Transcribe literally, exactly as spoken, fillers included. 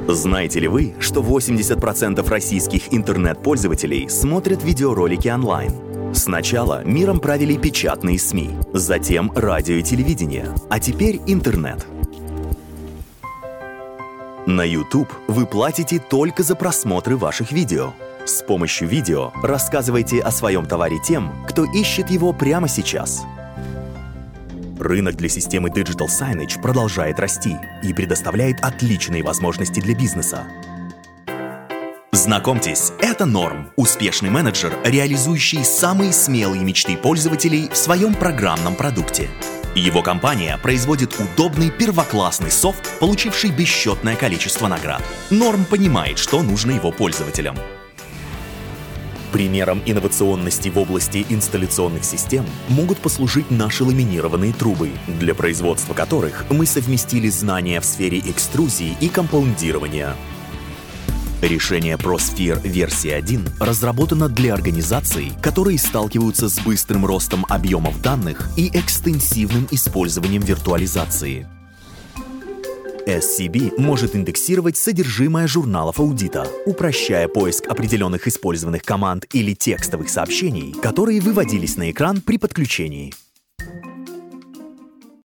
Знаете ли вы, что восемьдесят процентов российских интернет-пользователей смотрят видеоролики онлайн? Сначала миром правили печатные СМИ, затем радио и телевидение, а теперь интернет. На YouTube вы платите только за просмотры ваших видео. С помощью видео рассказывайте о своем товаре тем, кто ищет его прямо сейчас. Рынок для системы Digital Signage продолжает расти и предоставляет отличные возможности для бизнеса. Знакомьтесь, это Норм, успешный менеджер, реализующий самые смелые мечты пользователей в своем программном продукте. Его компания производит удобный первоклассный софт, получивший бесчетное количество наград. Норм понимает, что нужно его пользователям. Примером инновационности в области инсталляционных систем могут послужить наши ламинированные трубы, для производства которых мы совместили знания в сфере экструзии и компаундирования. Решение ProSphere версии один разработано для организаций, которые сталкиваются с быстрым ростом объемов данных и экстенсивным использованием виртуализации. эс си би может индексировать содержимое журналов аудита, упрощая поиск определенных использованных команд или текстовых сообщений, которые выводились на экран при подключении.